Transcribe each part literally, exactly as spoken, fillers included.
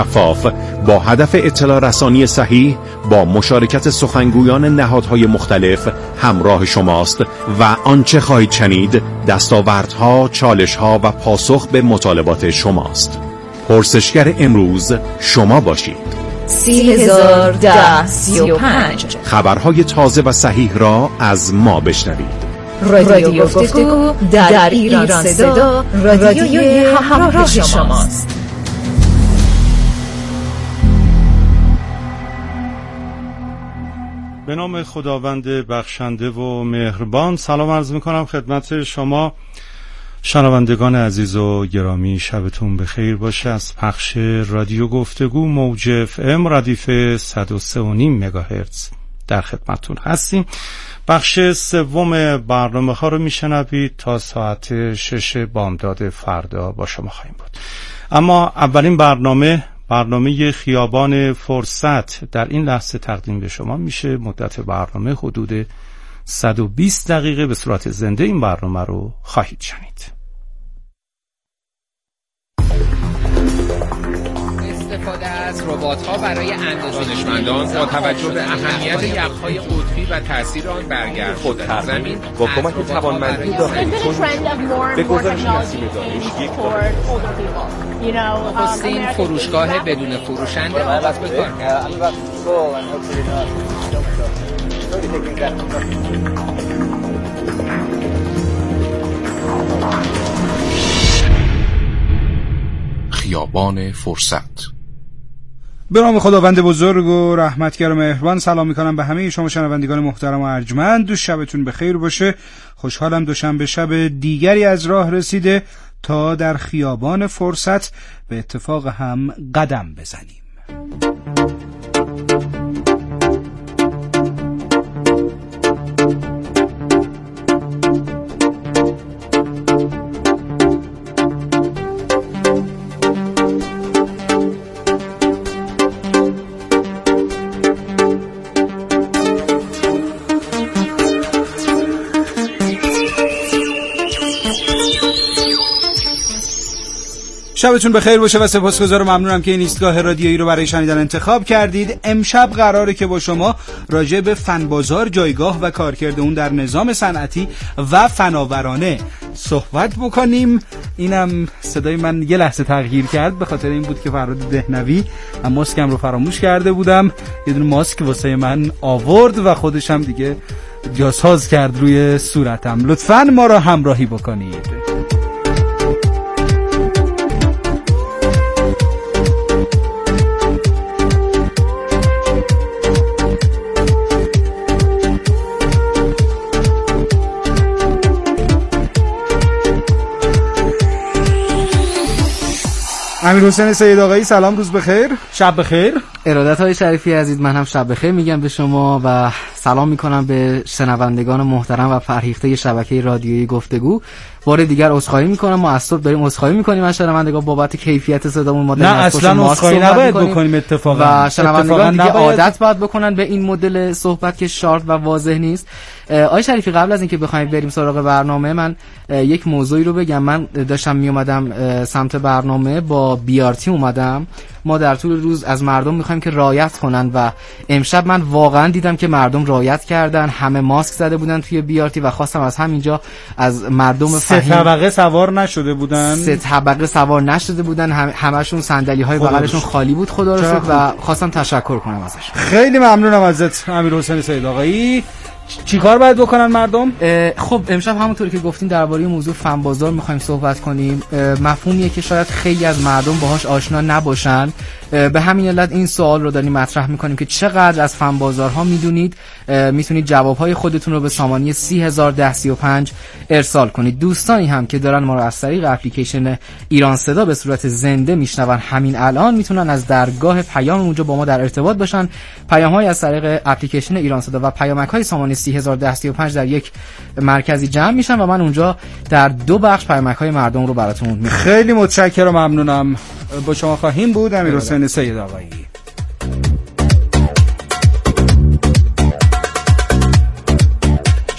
شفاف با هدف اطلاع رسانی صحیح با مشارکت سخنگویان نهادهای مختلف همراه شماست و آنچه خواهید شنید دستاوردها، چالشها و پاسخ به مطالبات شماست. پرسشگر امروز شما باشید. سی هزار ده سی و پنج خبرهای تازه و صحیح را از ما بشنوید. رادیو گفتگو در ایران صدا، رادیوی همراه شماست. به نام خداوند بخشنده و مهربان سلام عرض میکنم خدمت شما شنوندگان عزیز و گرامی. شبتون بخیر باشه. از پخش رادیو گفتگو موج اف ام ردیف صد و سه و نیم مگاهرتز در خدمتون هستیم. بخش سوم برنامه ها رو میشنوید تا ساعت شش بامداد فردا با شما خواهیم بود. اما اولین برنامه برنامه خیابان فرصت در این لحظه تقدیم به شما میشه. مدت برنامه حدود صد و بیست دقیقه به صورت زنده این برنامه رو خواهید شنید. استفاده از ربات‌ها برای اندازه‌گیری‌دانشمندان با توجه به اهمیت یخ‌های قطبی و تاثیر آن بر گردش زمین با کمک توانمندی داخلی به گزارش نسیم دانش یک نخستین فروشگاه بدون فروشنده آغاز به کار. خیابان فرصت. به نام خداوند بزرگ و رحمتگر و مهربان سلام میکنم به همه شما شنوندگان محترم و ارجمند. دو شبتون بخیر باشه. خوشحالم دوشنبه شب دیگری از راه رسیده تا در خیابان فرصت به اتفاق هم قدم بزنیم. شبتون بخیر باشه و سپاسگزار و ممنونم که این ایستگاه رادیویی رو برای شنیدن انتخاب کردید. امشب قراره که با شما راجع به فن بازار، جایگاه و کارکرد اون در نظام صنعتی و فناورانه صحبت بکنیم. اینم صدای من یه لحظه تغییر کرد به خاطر این بود که فراد دهنوی من ماسکم رو فراموش کرده بودم. یه دونه ماسک واسه من آورد و خودش هم دیگه جاساز کرد روی صورتم. لطفاً ما را همراهی بکنید. امیرحسین سید آقایی سلام، روز بخیر، شب بخیر. ارادت های شریفی عزیز، من هم شب بخیر میگم به شما و سلام میکنم به شنوندگان محترم و فرهیخته شبکه رادیویی گفتگو. بار دیگر عذرخواهی میکنم، ما از صبح داریم عذرخواهی میکنیم از شنوندگان بابت کیفیت صدامون. ما نه اصلا عذرخواهی نباید بکنیم اتفاقا و شنوندگان دیگه عادت باید بکنن به این مدل صحبت که شارپ و واضح نیست. آقای شریفی قبل از اینکه بخوایم بریم سراغ برنامه، من یک موضوعی رو بگم. من داشتم میومدم سمت برنامه با بی آر تی اومدم. ما در طول روز از مردم میخوایم که رعایت کنن و امشب من واقعا دیدم که مردم رعایت کردن، همه ماسک زده بودن توی بی آر تی و خواستم از همینجا از مردم سه طبقه سوار نشده بودن سه طبقه سوار نشده بودن هم همشون صندلی های بغلشون خالی بود خدا رو شکر و خواستم تشکر کنم ازش. خیلی ممنونم ازت امیرحسین سید آقایی. چی کار باید بکنن مردم؟ خب امشب همونطوری که گفتیم درباره موضوع فن بازار میخوایم صحبت کنیم. مفهومیه که شاید خیلی از مردم باهاش آشنا نباشن. به همین علت این سوال رو داریم مطرح میکنیم که چقدر از فن بازارها میدونید. میتونید جوابهای خودتون رو به سامانه سی هزار ده سی و پنج ارسال کنید. دوستانی هم که دارن ما رو از طریق اپلیکیشن ایران صدا به صورت زنده میشنون همین الان میتونن از درگاه پیام اونجا با ما در ارتباط باشن. پیام‌های از طریق اپلیکیشن ایران صدا و پیامک‌های سامانه سی هزار ده سی و پنج در یک مرکزی جمع میشن و من اونجا در دو بخش پیامک‌های مردم رو براتون میگم. خیلی متشکرم، ممنونم. با شما خواهیم بود امیرحسین سید آقایی.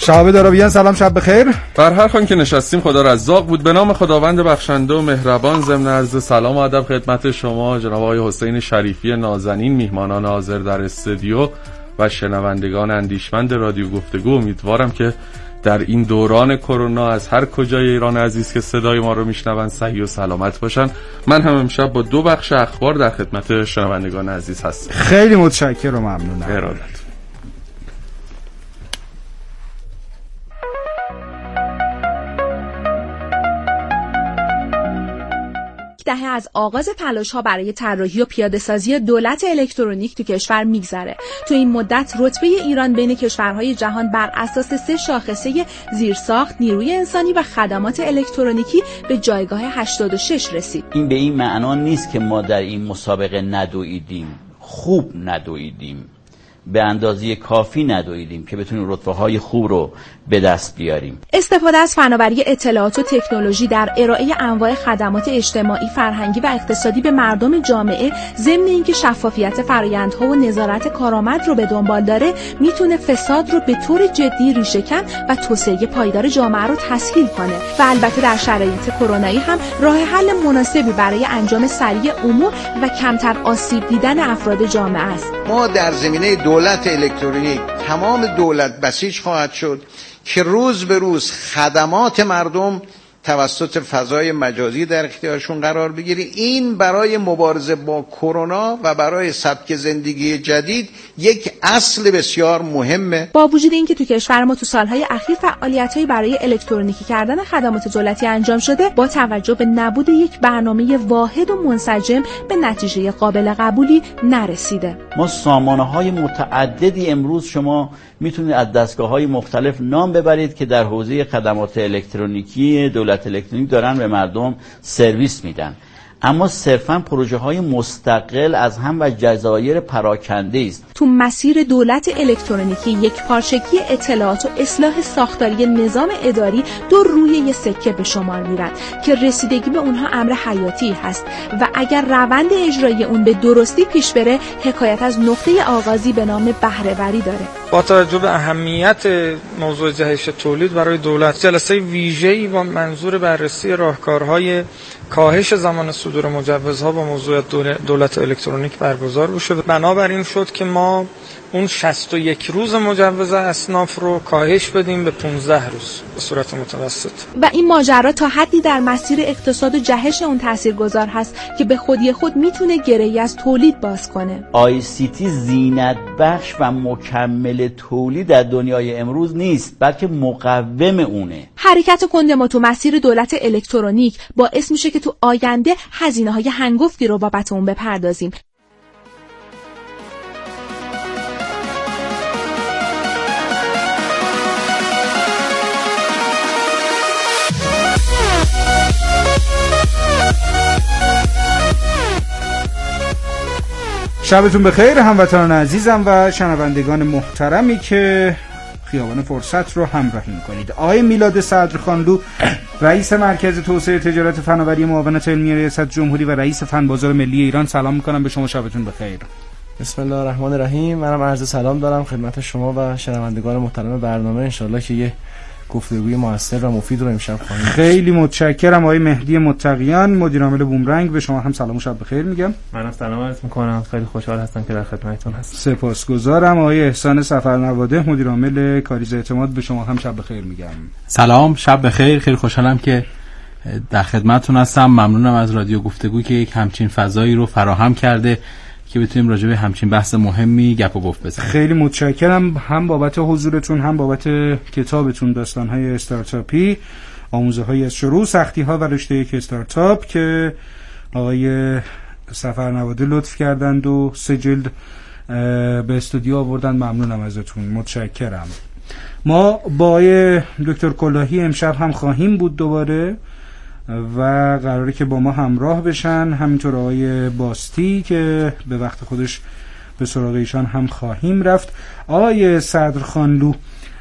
شهاب دارابیان سلام، شب بخیر. بر هر خوان که نشستیم خدا رزاق بود. به نام خداوند بخشنده و مهربان. ضمن عرض سلام و ادب خدمت شما جناب آقای حسین شریفی نازنین، میهمانان حاضر در استودیو و شنوندگان اندیشمند رادیو گفتگو. امیدوارم که در این دوران کرونا از هر کجای ایران عزیز که صدای ما رو میشنون صحیح و سلامت باشن. من هم امشب با دو بخش اخبار در خدمت شنوندگان عزیز هستم. خیلی متشکرم و ممنونم. ارادت. دهه از آغاز تلاش‌ها برای طراحی و پیاده‌سازی دولت الکترونیک تو کشور میگذره. تو این مدت رتبه ایران بین کشورهای جهان بر اساس سه شاخصه زیرساخت، نیروی انسانی و خدمات الکترونیکی به جایگاه هشتاد و شش رسید. این به این معنا نیست که ما در این مسابقه ندویدیم، خوب ندویدیم، به اندازه کافی ندویدیم که بتونیم رتبه‌های خوب رو به دست بیاریم. استفاده از فناوری اطلاعات و تکنولوژی در ارائه انواع خدمات اجتماعی، فرهنگی و اقتصادی به مردم جامعه، ضمن اینکه شفافیت فرآیندها و نظارت کارآمد رو به دنبال داره، میتونه فساد رو به طور جدی ریشه‌کن و توسعه پایدار جامعه رو تسهیل کنه و البته در شرایط کرونایی هم راه حل مناسبی برای انجام سریع امور و کمتر آسیب دیدن افراد جامعه است. ما در زمینه دولت الکترونیک تمام دولت بسیج خواهد شد که روز به روز خدمات مردم توسط فضای مجازی در اختیارشون قرار بگیره. این برای مبارزه با کرونا و برای سبک زندگی جدید یک اصل بسیار مهمه. با وجود اینکه تو کشور ما تو سالهای اخیر فعالیت‌هایی برای الکترونیکی کردن خدمات دولتی انجام شده، با توجه به نبود یک برنامه واحد و منسجم به نتیجه قابل قبولی نرسیده. ما سامانه‌های متعددی امروز شما میتونید از دستگاه‌های مختلف نام ببرید که در حوزه خدمات الکترونیکی دولت الکترونیک دارن به مردم سرویس میدن، اما صرفاً پروژه های مستقل از هم و جزایر پراکنده است. تو مسیر دولت الکترونیکی یک پارچگی اطلاعات و اصلاح ساختاری نظام اداری دو روی یک سکه به شمار میرن که رسیدگی به اونها امر حیاتی هست و اگر روند اجرایی اون به درستی پیش بره، حکایت از نقطه آغازی به نام بهره‌وری داره. با توجه به اهمیت موضوع جهش تولید برای دولت، جلسه ویژه‌ای با منظور بررسی راهکارهای کاهش زمان صدور مجوزها با موضوع دولت الکترونیک برگزار شد. بنابراین شد که ما اون شصت و یک روز مجوز اصناف رو کاهش بدیم به پانزده روز به صورت متوسط. و این ماجرا تا حدی در مسیر اقتصاد و جهش اون تاثیرگذار هست که به خودی خود میتونه گره‌ای از تولید باز کنه. آی سی تی زینت بخش و مکمل تولید در دنیای امروز نیست، بلکه مقوم اونه. حرکت کند ما تو مسیر دولت الکترونیک باعث میشه که تو آینده هزینه‌های هنگفتی رو بابت اون بپردازیم. شبتون بخیر هموطنان عزیزم و شنوندگان محترمی که خیابان فرصت رو همراهی می‌کنید. آقای میلاد صدرخانلو، رئیس مرکز توسعه تجارت فناوری معاونت علمی ریاست جمهوری و رئیس فن بازار ملی ایران، سلام می‌کنم به شما. شبتون بخیر. بسم الله الرحمن الرحیم. منم عرض سلام دارم خدمت شما و شنوندگان محترم برنامه. انشالله که یه گفتگوی موثر و مفید رو امشب خواهیم. خیلی متشکرم. آقای مهدی متقیان، مدیر عامل بومرنگ، به شما هم سلام و شب بخیر میگم. منم سلام عرض میکنم. خیلی خوشحال هستم که در خدمتتون هستم. سپاسگزارم. آقای احسان سفرنواده، مدیر عامل کاریز اعتماد، به شما هم شب بخیر میگم. سلام، شب بخیر. خیلی خوشحالم که در خدمتتون هستم. ممنونم از رادیو گفتگو که یک همچین فضایی رو فراهم کرده که بتونیم راجع به همچین بحث مهمی گپ و گفت بزنیم. خیلی متشکرم، هم بابت حضورتون، هم بابت کتابتون داستان‌های استارتاپی، آموزه‌های از شروع، سختی‌ها و رشته یک استارتاپ که آقای سفرنواده لطف کردند و سه جلد به استودیو آوردن. ممنونم ازتون، متشکرم. ما با آقای دکتر کلاهی امشب هم خواهیم بود دوباره و قراره که با ما همراه بشن، همینطور آقای باستی که به وقت خودش به سراغ ایشان هم خواهیم رفت. آقای صدرخانلو،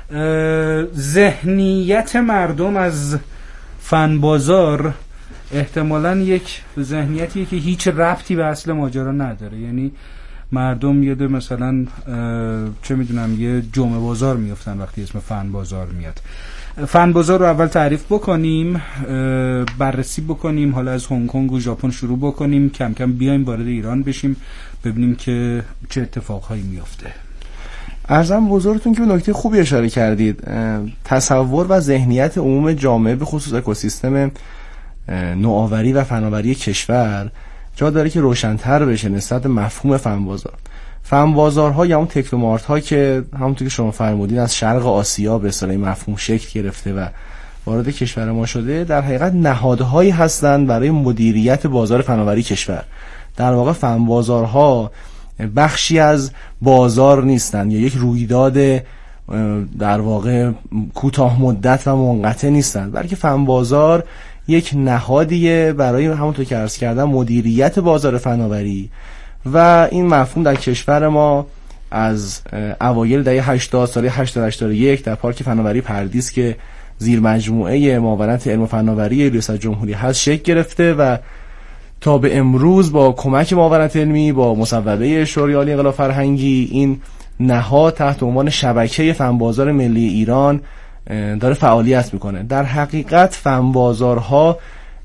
ذهنیت مردم از فن بازار احتمالاً یک ذهنیتیه که هیچ ربطی به اصل ماجرا نداره، یعنی مردم یه ده مثلا چه میدونم یه جمعه بازار میافتن وقتی اسم فن بازار میاد. فن بازار رو اول تعریف بکنیم، بررسی بکنیم، حالا از هنگ کنگ و ژاپن شروع بکنیم، کم کم بیایم وارد ایران بشیم ببینیم که چه اتفاقهایی میفته. عرضم بزرگتون که به نکته خوبی اشاره کردید. تصور و ذهنیت عموم جامعه به خصوص اکوسیستم نوآوری و فناوری کشور جا داره که روشن‌تر بشه نسبت مفهوم فن بازار. فن بازارها یا اون تکنومارت ها که همونطور که شما فرمودین از شرق آسیا به اصطلاح مفهوم شکل گرفته و وارد کشور ما شده، در حقیقت نهادهایی هستند برای مدیریت بازار فناوری کشور. در واقع فن بازارها بخشی از بازار نیستند یا یک رویداد در واقع کوتاه مدت و منقطع نیستند، بلکه فن بازار یک نهادیه برای همونطور که عرض کردم مدیریت بازار فناوری و این مفهوم در کشور ما از اوایل دهه هشتاد سال هشتاد هشتاد و یک در پارک فناوری پردیس که زیر مجموعه معاونت علم و فناوری ریاست جمهوری هست شکل گرفته و تا به امروز با کمک معاونت علمی با مصوبه شورای عالی انقلاب فرهنگی این نهاد تحت عنوان شبکه فن بازار ملی ایران داره فعالیت میکنه. در حقیقت فن بازارها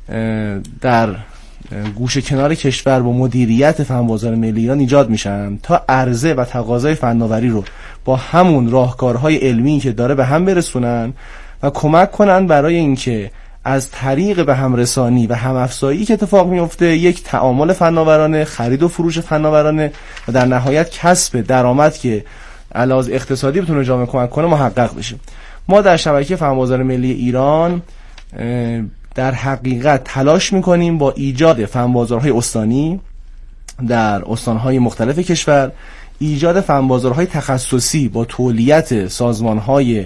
در گوشه کنار کشور با مدیریت فن بازار ملی ایران ایجاد میشن تا عرضه و تقاضای فناوری رو با همون راهکارهای علمی که داره به هم برسونن و کمک کنن برای اینکه از طریق به هم رسانی و هم افزایی که اتفاق میفته یک تعامل فناورانه، خرید و فروش فناورانه و در نهایت کسب درآمد که علاوه اقتصادی بتونه جامعه کمک کنه محقق بشه. ما در شبکه فن بازار ملی ایران در حقیقت تلاش میکنیم با ایجاد فن بازارهای استانی در استانهای مختلف کشور، ایجاد فن بازارهای تخصصی با تولیت سازمانهای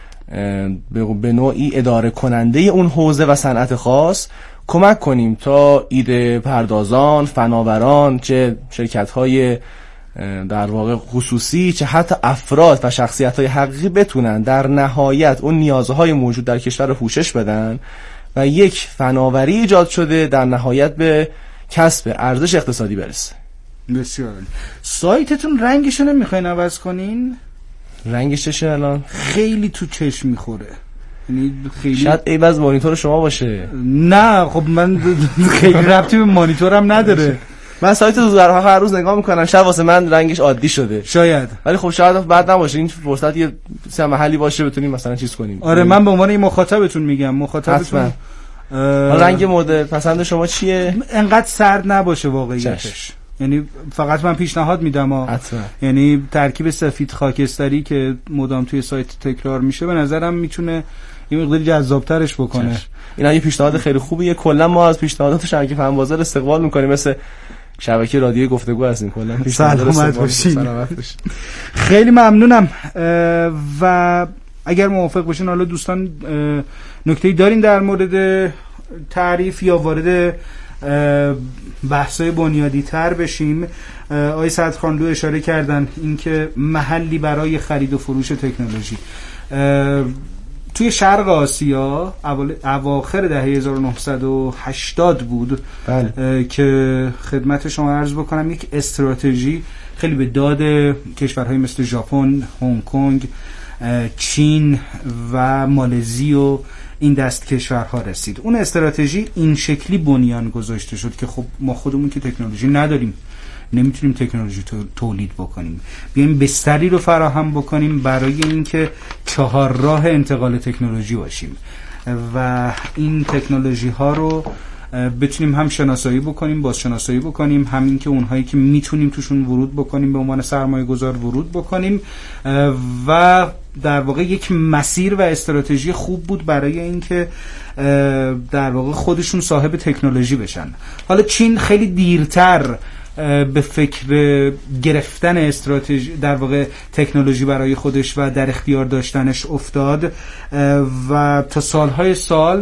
به نوعی اداره کننده اون حوزه و صنعت خاص کمک کنیم تا ایده پردازان، فناوران، چه شرکت‌های در واقع خصوصی چه حتی افراد و شخصیت‌های حقیقی بتونن در نهایت اون نیازهای موجود در کشور رو پوشش بدن و یک فناوری ایجاد شده در نهایت به کسب ارزش اقتصادی برسه. بسیار عالی. سایتتون رنگش رو نمیخواین عوض کنین؟ رنگش چشه الان؟ خیلی تو چشم میخوره. یعنی خیلی شاید عیب از مانیتور شما باشه. نه خب من خیلی ربطی به مانیتورم نداره. من سایت رو در هر روز نگاه میکنم، شاید واسه من رنگش عادی شده شاید، ولی خب شاید بعد نباشه. این فرصت یه سه محلی باشه بتونیم مثلا چیز کنیم. آره من به عنوان این مخاطبتون میگم، مخاطبتون اه... رنگ مورد پسند شما چیه؟ انقدر سرد نباشه واقعیتش. یعنی فقط من پیشنهاد میدم یعنی ترکیب سفید خاکستری که مدام توی سایت تکرار میشه به نظرم میتونه یه مقدار جذابترش بکنه. چش. اینا یه پیشنهاد خیلی خوبیه. کلا ما از پیشنهادات شبکه فن بازار استقبال میکنیم، مثل شبکه رادیو گفتگو هستیم. کلا سلامت باشین. خیلی ممنونم. و اگر موافق باشین حالا دوستان نکته‌ای دارین در مورد تعریف یا وارد بحثای بنیادی تر بشیم؟ آقای صدرخانلو اشاره کردن اینکه محلی برای خرید و فروش تکنولوژی توی شرق آسیا اواخر دهه هزار و نهصد و هشتاد بود. بله. که خدمت شما عرض بکنم یک استراتژی خیلی به داد کشورهای مثل ژاپن، هنگ کنگ، چین و مالزی و این دست کشورها رسید. اون استراتژی این شکلی بنیان گذاشته شد که خب ما خودمون که تکنولوژی نداریم، نمیتونیم تکنولوژی تولید بکنیم، بیایم بستری رو فراهم بکنیم برای اینکه چهار راه انتقال تکنولوژی باشیم و این تکنولوژی ها رو بتونیم هم شناسایی بکنیم، بازشناسایی بکنیم، همین که اونهایی که میتونیم توشون ورود بکنیم به عنوان سرمایه گذار ورود بکنیم و در واقع یک مسیر و استراتژی خوب بود برای اینکه در واقع خودشون صاحب تکنولوژی بشن. حالا چین خیلی دیرتر به فکر گرفتن استراتژی در واقع تکنولوژی برای خودش و در اختیار داشتنش افتاد و تا سالهای سال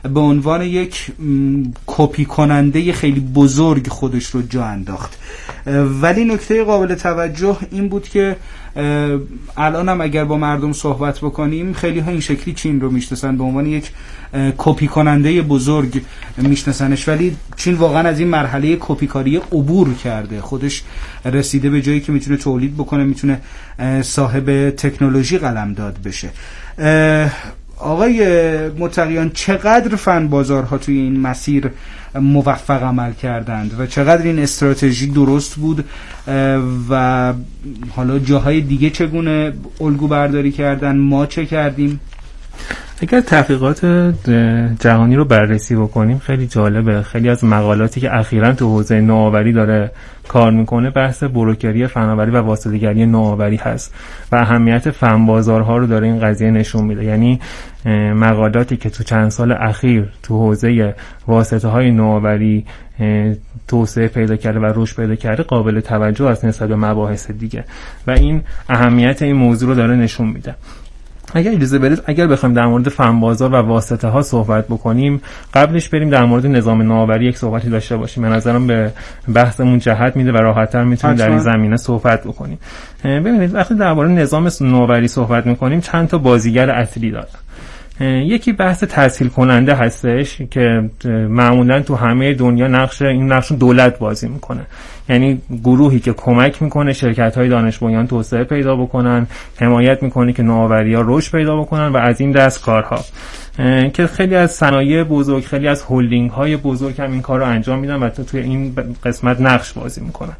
به عنوان یک کپی کننده خیلی بزرگ خودش رو جا انداخت. ولی نکته قابل توجه این بود که الان هم اگر با مردم صحبت بکنیم خیلی ها این شکلی چین رو میشناسن، به عنوان یک کپی کننده بزرگ میشناسنش، ولی چین واقعا از این مرحله کپی کاری عبور کرده، خودش رسیده به جایی که میتونه تولید بکنه، میتونه صاحب تکنولوژی قلمداد بشه. آقای متقیان، چقدر فن بازارها توی این مسیر موفق عمل کردند و چقدر این استراتژی درست بود و حالا جاهای دیگه چگونه الگو برداری کردن، ما چه کردیم؟ اگر تحقیقات جهانی رو بررسی بکنیم خیلی جالبه. خیلی از مقالاتی که اخیراً تو حوزه نوآوری داره کار میکنه بحث بروکری فناوری و واسطه‌گری نوآوری هست و اهمیت فن بازارها رو داره این قضیه نشون میده. یعنی مقالاتی که تو چند سال اخیر تو حوزه واسطه‌های نوآوری توسعه پیدا کرده و رشد پیدا کرده قابل توجه است نسبت به مباحث دیگه و این اهمیت این موضوع رو داره نشون میده. اگر اجازه بدید اگر بخوایم در مورد فن بازار و واسطه ها صحبت بکنیم، قبلش بریم در مورد نظام نوآوری یک صحبتی داشته باشیم. به نظرم به بحثمون جهت میده و راحت‌تر میتونیم در این زمینه صحبت بکنیم. ببینید وقتی درباره نظام نوآوری صحبت میکنیم چند تا بازیگر اصلی داره. یکی بحث تسهیل کننده هستش که معمولا تو همه دنیا نقش این نقش دولت بازی میکنه، یعنی گروهی که کمک میکنه شرکت‌های دانش بنیان توسعه پیدا بکنن، حمایت میکنه که نوآوری‌ها رشد پیدا بکنن و از این دست کارها که خیلی از صنایع بزرگ، خیلی از هلدینگ‌های بزرگ هم این کار رو انجام میدن و تو توی این قسمت نقش بازی میکنن.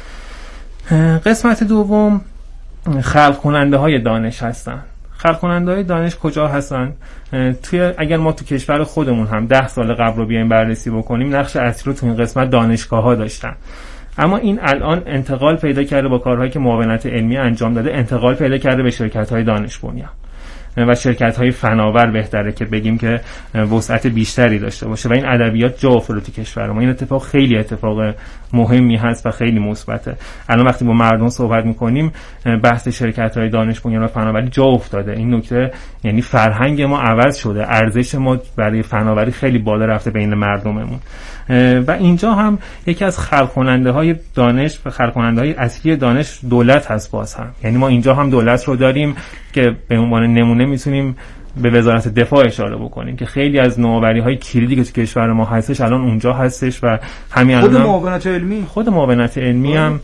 قسمت دوم خلق کننده های دانش هستن. خلق کننده های دانش کجا هستن؟ توی اگر ما تو کشور خودمون هم ده سال قبل رو بیایم بررسی بکنیم نقش اصلی رو تو این قسمت دانشگاه ها داشتن، اما این الان انتقال پیدا کرده با کارهایی که معاونت علمی انجام داده، انتقال پیدا کرده به شرکت های دانش بنیان و شرکت های فناور بهتره که بگیم که وسعت بیشتری داشته باشه و این ادبیات جا افتاده تو کشور ما. این اتفاق خیلی اتفاق مهمی هست و خیلی مثبته. الان وقتی با مردم صحبت میکنیم بحث شرکت های دانش بنیان و فناوری جا افتاده. این نکته یعنی فرهنگ ما عوض شده، ارزش ما برای فناوری خیلی بالا رفته بین مردممون و اینجا هم یکی از خلق کننده های دانش و خلق کننده های اصلی دانش دولت هست. باز هم یعنی ما اینجا هم دولت رو داریم که به عنوان نمونه میتونیم به وزارت دفاع اشاره بکنیم که خیلی از نوآوری های کلیدی که تو کشور ما هستش الان اونجا هستش و همین خود معاونت علمی خود معاونت علمی هم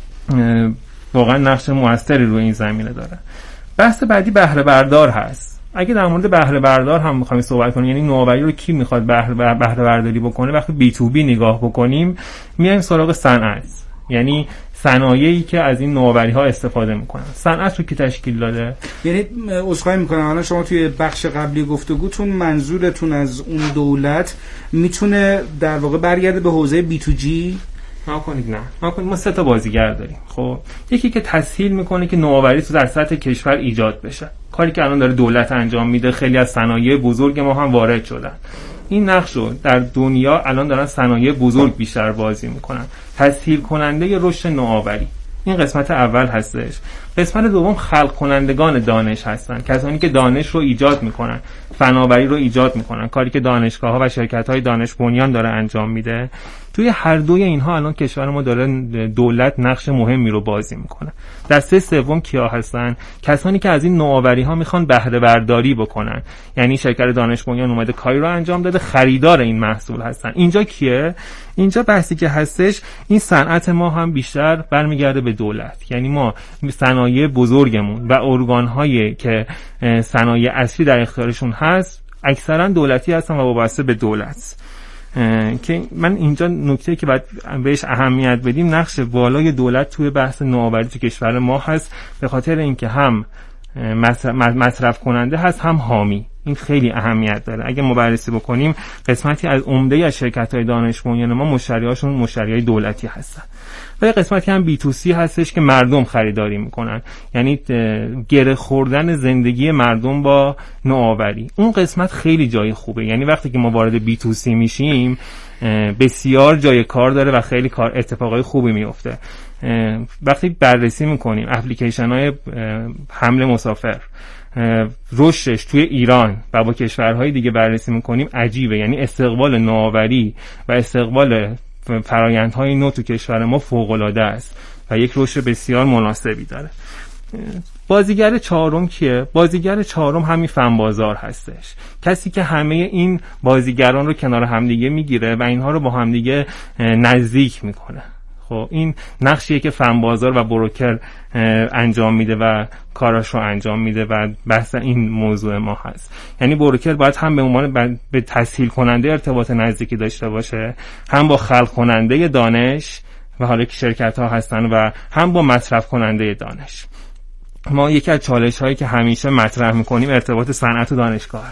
واقعا نقش موثری روی این زمینه داره. بحث بعدی بهره بردار هست. اگه در مورد بهره بردار هم می‌خوایم صحبت کنیم، یعنی نوآوری رو کی میخواد بهره بهره برداری بکنه، وقتی بی تو بی نگاه بکنیم میایم سراغ صنعت، یعنی صنایعی که از این نوآوری‌ها استفاده میکنن. صنعت رو کی تشکیل داده؟ یعنی عذرخواهی میکنم الان شما توی بخش قبلی گفتگوتون منظورتون از اون دولت میتونه در واقع برگرده به حوزه بی تو جی؟ ما کنید نه ما کنید ما سه تا بازیگر داریم. خب یکی که تسهیل میکنه که نوآوری تو در سطح کشور ایجاد بشه، کاری که الان داره دولت انجام میده. خیلی از صنایع بزرگ ما هم وارد شدن. این نقش رو در دنیا الان دارن صنایع بزرگ بیشتر بازی میکنن، تسهیل کننده رشد نوآوری. این قسمت اول هستش. قسمت دوم خلق کنندگان دانش هستن، کسانی که دانش رو ایجاد میکنن، فناوری رو ایجاد میکنن، کاری که دانشگاه‌ها و شرکت‌های دانش بنیان داره انجام میده. توی هر دوی اینها الان کشور ما داره دولت نقش مهمی رو بازی میکنه. دسته سوم کیا هستن؟ کسانی که از این نوآوری‌ها میخوان بهره برداری بکنن، یعنی شرکت دانش بنیان اومده کاری رو انجام داده، خریدار این محصول هستن. اینجا کیه؟ اینجا بحثی که هستش این صنعت ما هم بیشتر برمیگرده به دولت، یعنی ما صنایع بزرگمون و ارگان‌هایی که صنایع اصلی در اختیارشون هست اکثرا دولتی هستن و وابسته به دولت. که من اینجا نکته که باید بهش اهمیت بدیم نقش بالای دولت توی بحث نوآوری تو کشور ما هست، به خاطر اینکه هم مصرف کننده هست هم حامی. این خیلی اهمیت داره. اگه ما بررسی بکنیم قسمتی از عمده از شرکت‌های دانش بنیان ما مشتریاشون مشتریای دولتی هستن و قسمتی هم بی تو سی هستش که مردم خریداری میکنن، یعنی گره خوردن زندگی مردم با نوآوری. اون قسمت خیلی جای خوبه، یعنی وقتی که ما وارد بی تو سی میشیم بسیار جای کار داره و خیلی کار اتفاقای خوبی میفته. وقتی بررسی میکنیم اپلیکیشن های حمل مسافر، رشدش توی ایران و با کشورهای دیگه بررسی میکنیم عجیبه. یعنی استقبال نوآوری و استقبال فرآیندهای نو تو کشور ما فوق‌العاده است و یک رشد بسیار مناسبی داره. بازیگر چهارم کیه؟ بازیگر چهارم همین فن بازار هستش، کسی که همه این بازیگران رو کنار همدیگه میگیره و اینها رو با همدیگه نزدیک میکنه. خب این نقشیه که فن بازار و بروکر انجام میده و کاراش رو انجام میده و بحث این موضوع ما هست. یعنی بروکر باید هم به عنوان به تسهیل کننده ارتباط نزدیکی داشته باشه، هم با خلق کننده دانش و حالا که شرکت ها هستن و هم با مصرف کننده دانش. ما یکی از چالش هایی که همیشه مطرح میکنیم ارتباط صنعت و دانشگاه.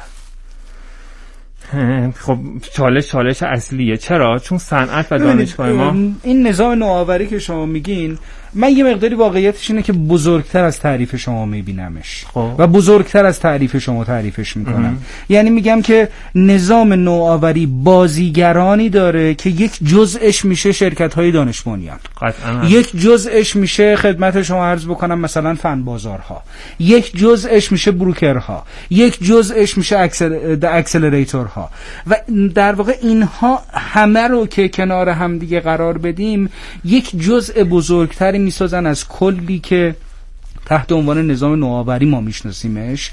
خب چالش چالش اصلیه. چرا؟ چون صنعت و دانشگاه ما این نظام نوآوری که شما میگین، من یه مقداری واقعیتش اینه که بزرگتر از تعریف شما میبینمش خب. و بزرگتر از تعریف شما تعریفش میکنم. یعنی میگم که نظام نوآوری بازیگرانی داره که یک جزءش میشه شرکت های دانش بنیان، یک جزءش میشه خدمت شما عرض بکنم مثلا فن بازارها، یک جزءش میشه بروکرها، یک جزءش میشه اکسل... اکسلراتورها و در واقع اینها همه رو که کنار هم دیگه قرار بدیم یک جزء بزرگتری میسازن از کلی که تحت عنوان نظام نوآوری ما میشناسیمش.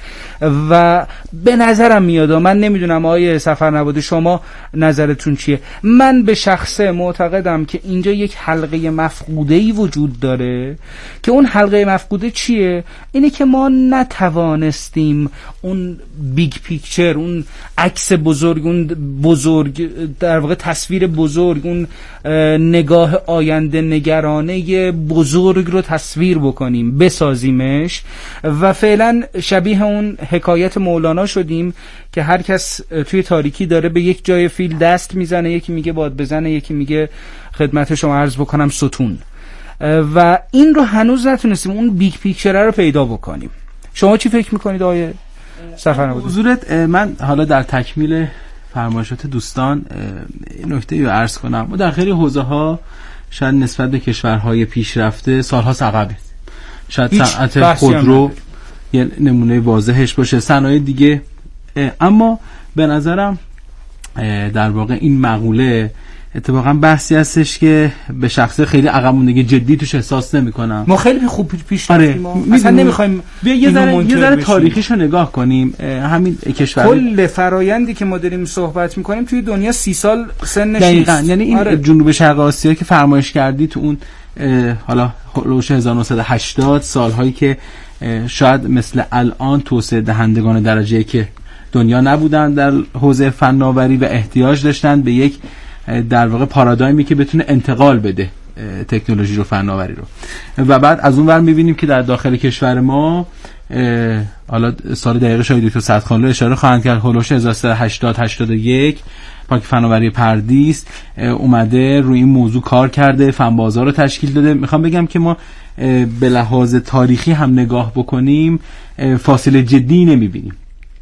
و به نظرم میاد، من نمیدونم آقای سفرنبات شما نظرتون چیه، من به شخصه معتقدم که اینجا یک حلقه مفقوده‌ای وجود داره که اون حلقه مفقوده چیه؟ اینه که ما نتوانستیم اون بیگ پیکچر، اون عکس بزرگ، اون بزرگ در واقع تصویر بزرگ، اون نگاه آینده نگرانه بزرگ رو تصویر بکنیم، بسازیمش و فعلا شبیه اون حکایت مولانا شدیم که هر کس توی تاریکی داره به یک جای فیل دست میزنه، یکی میگه باد بزنه، یکی میگه خدمت شما عرض بکنم ستون، و این رو هنوز نتونستیم اون بیگ پیکچر رو پیدا بکنیم. شما چی فکر میکنید آقای سفرنبات؟ حضورت من حالا در تکمیل فرمایشات دوستان نکته رو عرض کنم. ما در خیلی حوزه ها شاید نسبت به کشورهای پیشرفته سالها عقبیم. شاید صنعت خودرو یه نمونه واضحش باشه، صنایع دیگه. اما به نظرم در واقع این مقوله اتفاقا بحثی هستش که به شخصه خیلی عقب موندگی جدی توش احساس نمی‌کنم. ما خیلی خوب پیش رفتیم. آره. اصلا نمی‌خوایم بیا یه ذره یه ذره تاریخیشو نگاه کنیم. همین کشور کل فرآیندی که ما داریم صحبت می‌کنیم توی دنیا سی سال سنش دقیقاً. یعنی این آره. جنوب شرق آسیا که فرمایش کردی تو اون حالا هولوش هزار و نهصد و هشتاد سال‌هایی که شاید مثل الان توسعه دهندگان درجه که دنیا نبودن در حوزه فناوری و احتیاج داشتن به یک در واقع پارادایمی که بتونه انتقال بده تکنولوژی رو، فناوری رو. و بعد از اون ور می‌بینیم که در داخل کشور ما حالا سال دقیقه شاید دکتر صدخانلو اشاره خواهند کرد، هولوش هزار و سیصد و هشتاد هشتاد و یک پارک فناوری پردیس اومده روی این موضوع کار کرده، فن بازار رو تشکیل داده. میخوام بگم که ما به لحاظ تاریخی هم نگاه بکنیم فاصله جدی نمی‌بینیم.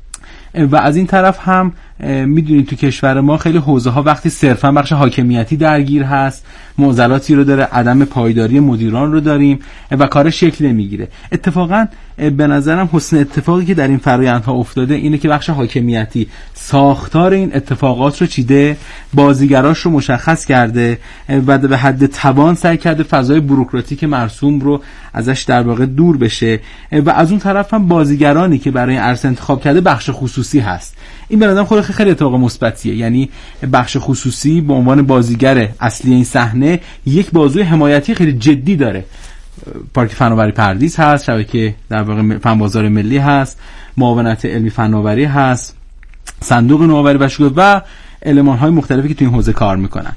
و از این طرف هم میدونید تو کشور ما خیلی حوزه ها وقتی صرفا بخش حاکمیتی درگیر هست، معضلاتی رو داره، عدم پایداری مدیران رو داریم و کار شکل نمیگیره. اتفاقا به نظرم حسن اتفاقی که در این فرآیندها افتاده اینه که بخش حاکمیتی ساختار این اتفاقات رو چیده، بازیگراش رو مشخص کرده و به حد توان سعی کرده فضای بوروکراتیک مرسوم رو ازش در واقع دور بشه. و از اون طرف هم بازیگرانی که برای عرصه انتخاب کرده بخش خصوصی هست. این به نظرم خود خیلی اتفاق مثبتیه. یعنی بخش خصوصی به عنوان بازیگر اصلی این صحنه یک بازوی حمایتی خیلی جدی داره. پارک فناوری پردیس هست، شبکه در واقع فن بازار ملی هست، معاونت علمی فناوری هست، صندوق نوآوری و شکوه و المان‌های مختلفی که تو این حوزه کار میکنن.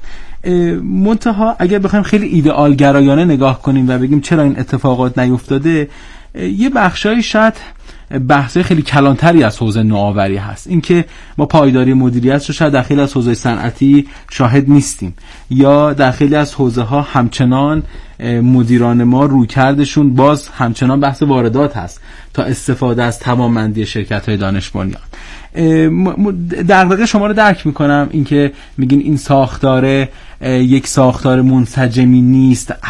منتها اگر بخوایم خیلی ایدئال گرایانه نگاه کنیم و بگیم چرا این اتفاقات نیفتاده، یه بخشایی شاید بحثای خیلی کلانتری از حوزه نوآوری هست. اینکه ما پایداری مدیریت رو شاید در خیلی از حوزه صنعتی شاهد نیستیم، یا در خیلی از حوزه ها همچنان مدیران ما رویکردشون باز همچنان بحث واردات هست تا استفاده از توانمندی شرکت‌های دانش بنیان. در واقع شما رو درک میکنم اینکه میگین این ساختار یک ساختار منسجمی نیست، هر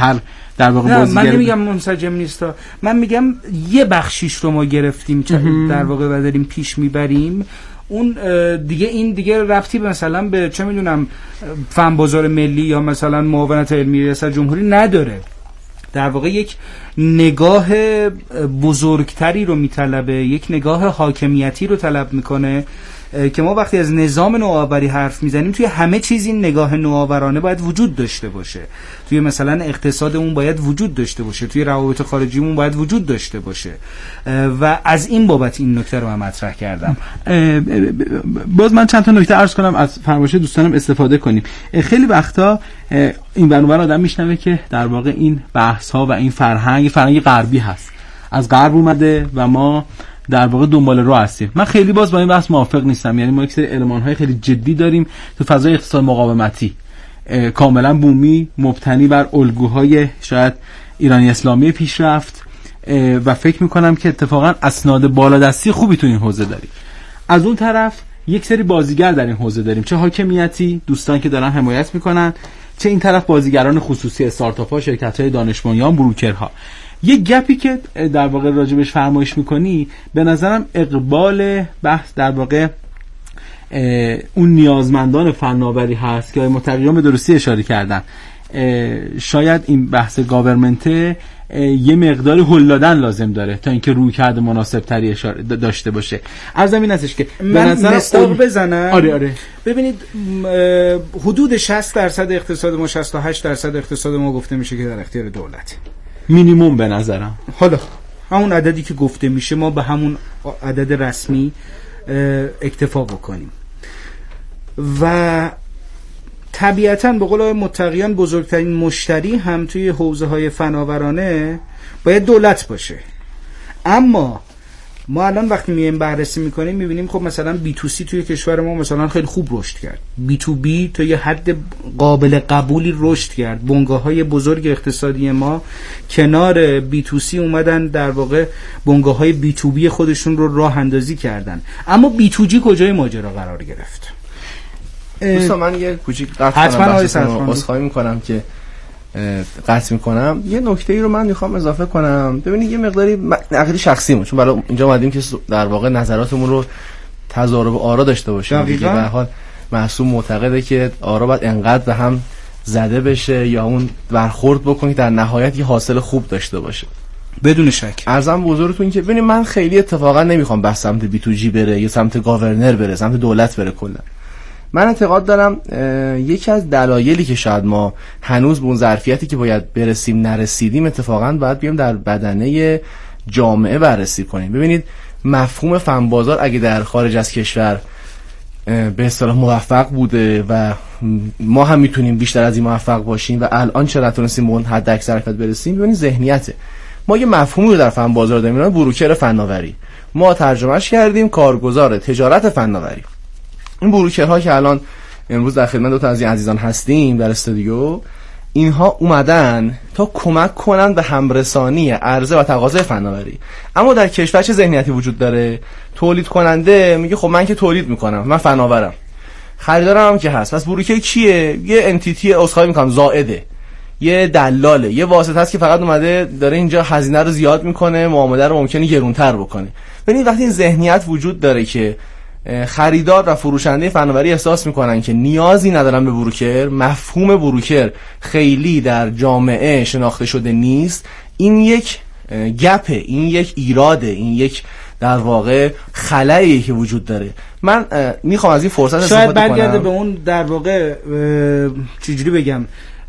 در واقع بازیگر. من نمیگم منسجم نیست، من میگم یه بخشیش رو ما گرفتیم در واقع و داریم پیش میبریم. اون دیگه این دیگه ربطی مثلا به چه میدونم فن بازار ملی یا مثلا معاونت علمی ریاست جمهوری نداره. در واقع یک نگاه بزرگتری رو میطلبه، یک نگاه حاکمیتی رو طلب میکنه که ما وقتی از نظام نوآوری حرف میزنیم توی همه چیز این نگاه نوآورانه باید وجود داشته باشه. توی مثلا اقتصادمون باید وجود داشته باشه، توی روابط خارجیمون باید وجود داشته باشه و از این بابت این نکته رو من مطرح کردم. باز من چند تا نکته عرض کنم از فرمایش دوستانم استفاده کنیم. خیلی وقتا این برنامه آدم میشنوه که در واقع این بحث ها و این فرهنگ فرهنگ غربی هست، از غرب اومده و ما در واقع دنبال راه هستیم. من خیلی باز با این بحث موافق نیستم. یعنی ما یک سری المان‌های خیلی جدی داریم تو فضای اقتصاد مقاومتی کاملا بومی، مبتنی بر الگوهای شاید ایرانی اسلامی پیشرفت و فکر میکنم که اتفاقا اسناد بالادستی خوبی تو این حوزه داریم. از اون طرف یک سری بازیگر در این حوزه داریم، چه حاکمیتی، دوستان که دارن حمایت میکنن، چه این طرف بازیگران خصوصی، استارتاپ‌ها، شرکت‌های دانش بنیان، بروکرها. یک گپی که در واقع راجبش فرمایش میکنی به نظرم اقبال بحث در واقع اون نیازمندان فناوری هست که متقیان به درستی اشاره کردن. شاید این بحث گاورمنته یه مقدار هل دادن لازم داره تا اینکه رویکرد مناسب تری اشاره داشته باشه. عرضم این هستش که من مستاق بزنم. آره آره ببینید حدود شصت درصد اقتصاد ما، شصت تا هشت درصد اقتصاد ما گفته میشه که در اختیار دولت. مینیمم به نظرم. حالا همون عددی که گفته میشه ما به همون عدد رسمی اکتفا بکنیم و طبیعتاً به قول متقیان بزرگترین مشتری هم توی حوزه های فناورانه باید دولت باشه. اما ما الان وقتی میایم بررسی میکنیم میبینیم خب مثلا بی تو سی توی کشور ما مثلا خیلی خوب رشد کرد، بی تو بی تا یه حد قابل قبولی رشد کرد. بنگاه‌های بزرگ اقتصادی ما کنار بی تو سی اومدن در واقع بنگاه‌های بی تو بی خودشون رو راه اندازی کردن. اما بی تو جی کجای ماجرا قرار گرفت؟ دوستان من یه کوچیک قطع کنم، عذرخواهی میکنم که قطع میکنم. یه نکته ای رو من میخوام اضافه کنم. ببینید یه مقداری عقیده شخصیمون، چون برای اینجا اومدیم که در واقع نظراتمون رو تضارب آرا داشته باشیم دیگه. به هر حال معصوم معتقده که آرا باید انقدر به هم زده بشه یا اون برخورد بکنه در نهایت یه حاصل خوب داشته باشه. بدون شک عرضم به حضورتون که ببینید من خیلی اتفاقا نمیخوام بس سمت بی تو جی بره یا سمت گاورنر بره، سمت دولت بره. کلا من اعتقاد دارم یکی از دلایلی که شاید ما هنوز به اون ظرفیتی که باید برسیم نرسیدیم، اتفاقا باید بیام در بدنه جامعه بررسی کنیم. ببینید مفهوم فن بازار اگه در خارج از کشور به اصطلاح موفق بوده و ما هم میتونیم بیشتر از این موفق باشیم و الان چرا نتونستیم به اون حد اکثر برسیم، ببینید ذهنیته. ما یه مفهومی رو در فن بازار داریم، اینا بروکر فناوری، ما ترجمهش کردیم کارگزار تجارت فناوری. این بروکرها که الان امروز در خدمت دو تا از این عزیزان هستیم در استودیو، اینها اومدن تا کمک کنن به همرسانی عرضه و تقاضای فناوری. اما در کشور چه ذهنیتی وجود داره؟ تولید کننده میگه خب من که تولید میکنم، من فناورم، خریدارم هم که هست، پس بروکر کیه؟ یه انتیتی اسخای میکنم زائده، یه دلاله، یه واسطه است که فقط اومده داره اینجا هزینه رو زیاد میکنه، معامله رو ممکنه گرونتر بکنه. ببینید وقتی این ذهنیت وجود داره که خریدار و فروشنده فناوری احساس میکنن که نیازی ندارن به بروکر، مفهوم بروکر خیلی در جامعه شناخته شده نیست، این یک گپه، این یک ایراده، این یک در واقع خلایی که وجود داره. من میخوام از این فرصت استفاده کنم. شاید برگرده به اون در واقع چجوری بگم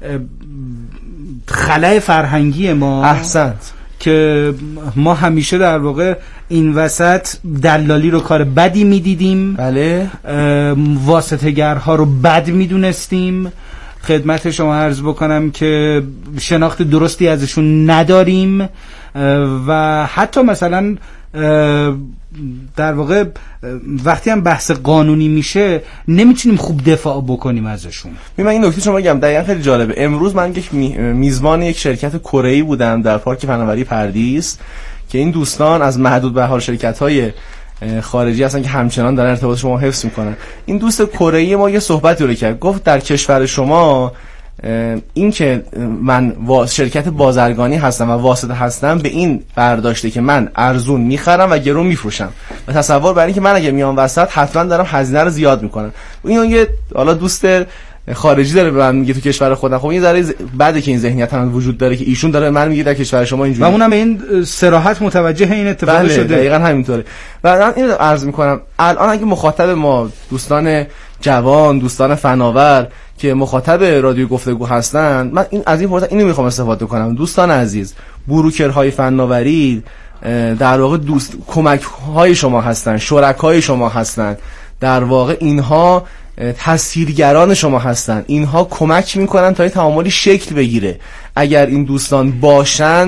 خلای فرهنگی ما. احسنت. که ما همیشه در واقع این وسط دلالی رو کار بدی میدیدیم، بله، واسطه‌گرها رو بد میدونستیم. خدمت شما عرض بکنم که شناخت درستی ازشون نداریم و حتی مثلا در واقع وقتی هم بحث قانونی میشه نمیتونیم خوب دفاع بکنیم ازشون. من این نکته شما بگم دقیقاً خیلی جالبه. امروز من یک میزبان یک شرکت کره‌ای بودم در پارک فناوری پردیس که این دوستان از محدود به حال شرکت‌های خارجی هستن که همچنان دارن ارتباط شما حفظ میکنن. این دوست کره‌ای ما یه صحبتی رو کرد، گفت در کشور شما این که من شرکت بازرگانی هستم و واسطه هستم به این برداشته که من ارزون میخرم و گرون میفروشم و تصور بر این که من اگه میام وسط حتما دارم هزینه رو زیاد میکنم. این یه حالا دوست خارجی داره به من میگه تو کشور خودم، خب این ذره بعده که این ذهنیت هم وجود داره که ایشون داره من میگه در کشور شما اینجوری، و اونم به این صراحت متوجه این اتفاق بله شده. دقیقاً همینطوره. و من اینو عرض میکنم الان اگه مخاطب ما دوستان جوان، دوستان فناور که مخاطب رادیو گفتگو هستن، من این از این فرصت اینو میخوام استفاده کنم. دوستان عزیز، بروکرهای فناوری در واقع دوست کمک های شما هستن، شرکای شما هستن، در واقع اینها تسهیلگران شما هستن، اینها کمک میکنن تا این تعاملی شکل بگیره. اگر این دوستان باشن